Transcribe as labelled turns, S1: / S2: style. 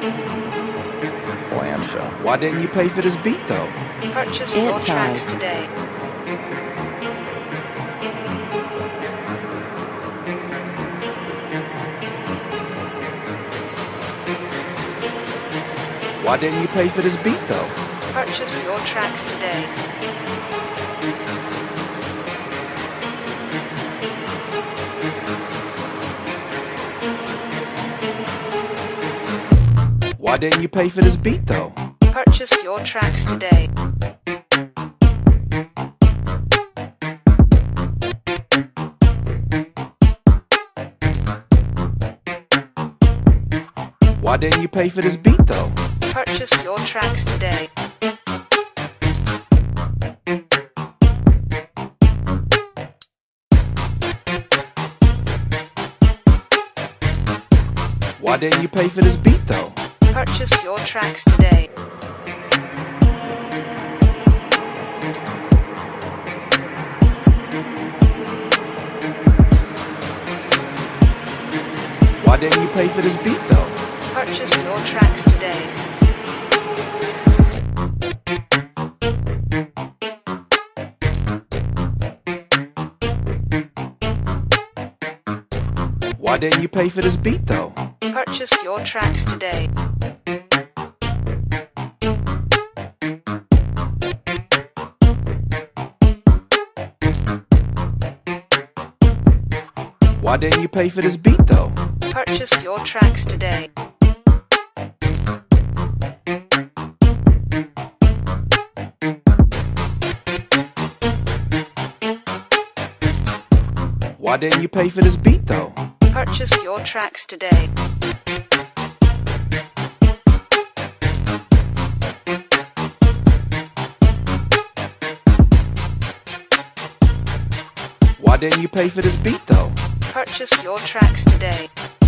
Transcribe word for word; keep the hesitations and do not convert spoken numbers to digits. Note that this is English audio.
S1: Landfill. Why didn't you pay for this beat though?
S2: Purchase your
S3: Anti.
S2: tracks today.
S1: Why didn't you pay for this beat though?
S2: Purchase your tracks today.
S1: Why didn't you pay for this beat though?
S2: Purchase your tracks today.
S1: Why didn't you pay for this beat though?
S2: Purchase your tracks today.
S1: Why didn't you pay for this beat though?
S2: Purchase your tracks today.
S1: Why didn't you pay for this beat though?
S2: Purchase your tracks today.
S1: Why didn't you pay for this beat though?
S2: Purchase your tracks today.
S1: Why didn't you pay for this beat though?
S2: Purchase your tracks today.
S1: Why didn't you pay for this beat though?
S2: Purchase your tracks today.
S1: Why didn't you pay for this beat though?
S2: Purchase your tracks today.